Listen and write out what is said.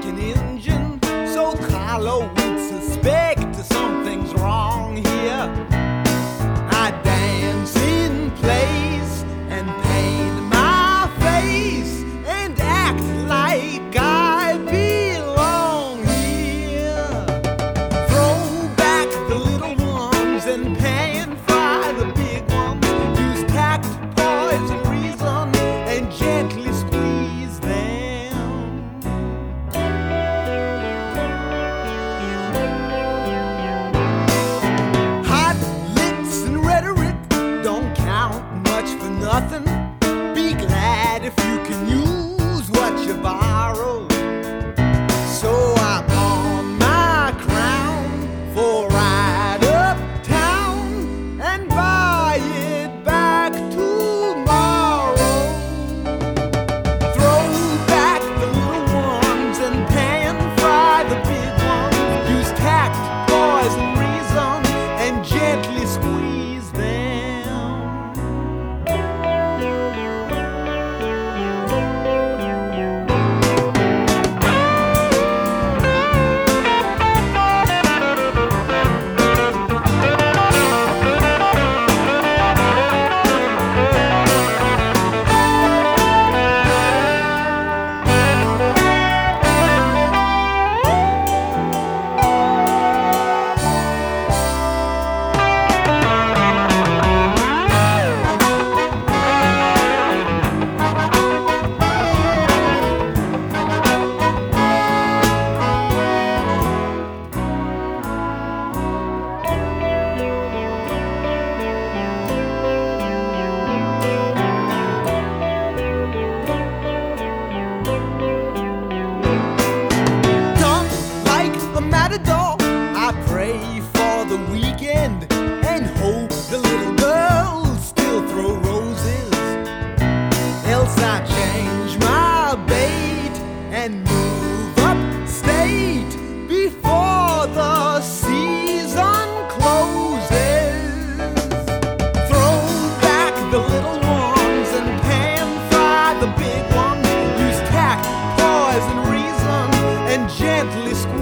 an engine, so Carlo would suspect something's wrong here. I dance in place and paint my face and act like I belong here. Throw back the little ones and pan fry the big ones. Use tact, poise, and reason and gently squeeze them. Hot licks and rhetoric don't count much for nothing. Be glad if you can use what you borrow. So I'm on my crown for ride uptown and buy it back tomorrow. Throw back the little ones and pan fry the big ones. Use tact, poise, and reason and gently squeeze them. Dumb like a matador, I pray for the weekend and hope the little girls still throw roses. Else I change my bait and move upstate before the season closes. Throw back the little ones and pan fry the big ones. Use tact, poise, and reason and gently squeeze